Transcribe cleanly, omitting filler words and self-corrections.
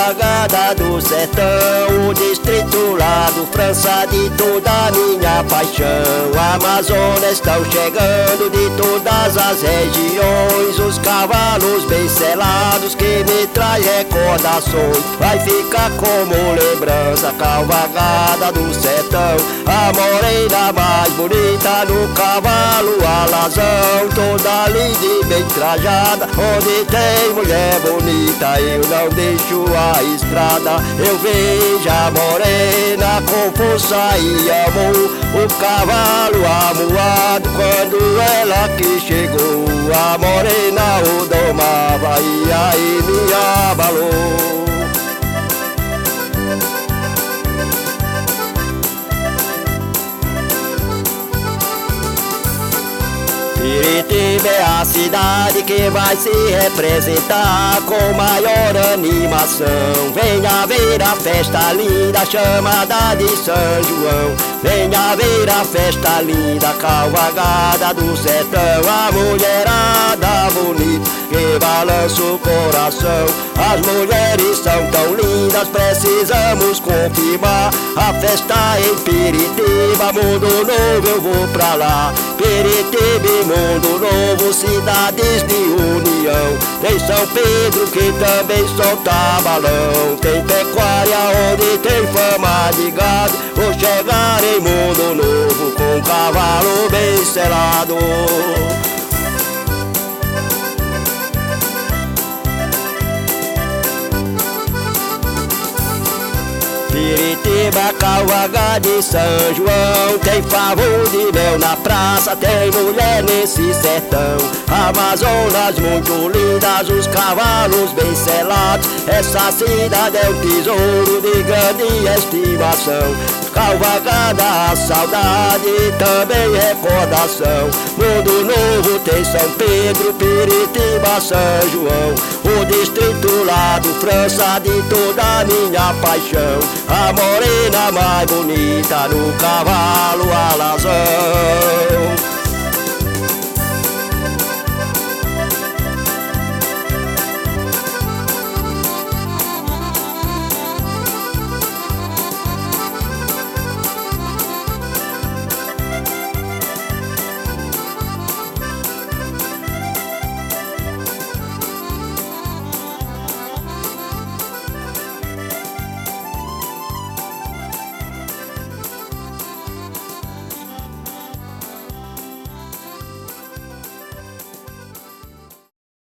Cavalgada do sertão, o distrito lá do França, de toda a minha paixão. Amazonas estão chegando de todas as regiões, os cavalos bem selados que me traz recordações. Vai ficar como lembrança, cavalgada do sertão, a morena mais bonita no cavalo alazão, toda linda e bem trajada, onde tem mulher bonita eu não deixo a estrada. Eu vejo a morena com força e amor, o cavalo amuado quando ela que chegou. A morena o domava e aí me abalou. Piritiba é a cidade que vai se representar com maior animação. Venha ver a festa linda chamada de São João. Venha ver a festa linda, cavalgada do sertão. A mulherada bonita que balança o coração. As mulheres são tão lindas, precisamos confirmar. A festa em Piritiba, Mundo Novo, eu vou pra lá. Piritiba, Mundo Novo, cidades de união. Tem São Pedro que também solta balão. Tem pecuária onde tem fama de gado. Vou chegar em Mundo Novo com um cavalo bem selado. Piritiba, cavalgada de São João, tem favor de mel na praça, tem mulher nesse sertão. Amazonas muito lindas, os cavalos bem selados. Essa cidade é um tesouro de grande estimação. Cavalgada, a saudade, também recordação. Mundo Novo tem São Pedro, Piritiba, São João. O distrito lá do França, de toda a minha paixão. A morena mais bonita no cavalo alazão.